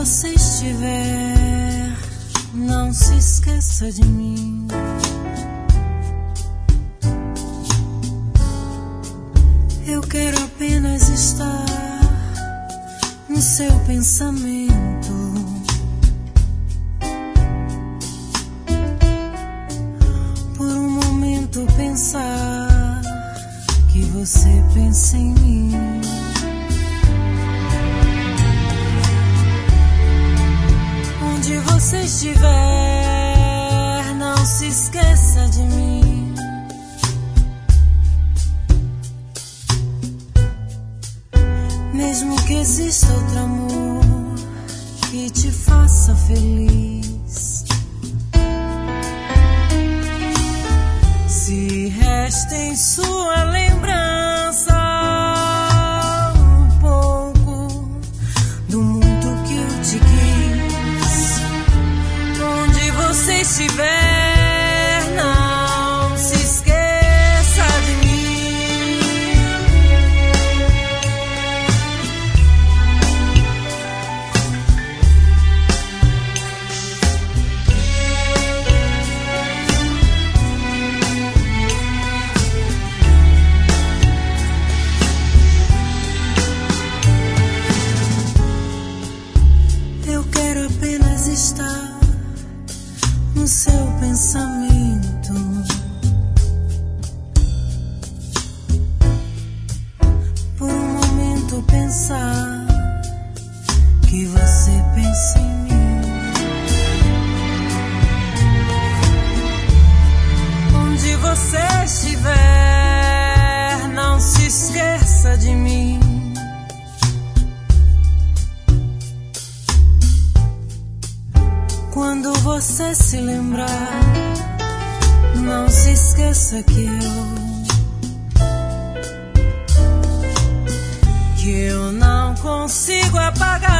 você estiver, não se esqueça de mim. Eu quero apenas estar no seu pensamento. Por um momento pensar que você pensa em mim. Onde você estiver, não se esqueça de mim. Mesmo que exista outro amor que te faça feliz, se resta em sua lembrança um pouco do muito que eu te quis. Onde você estiver, não se esqueça de mim. Eu quero apenas estar no seu pensamento. Por um momento pensar que você pensa em mim. Onde você estiver, não se esqueça de mim. Quando você se lembrar, não se esqueça que eu não consigo apagar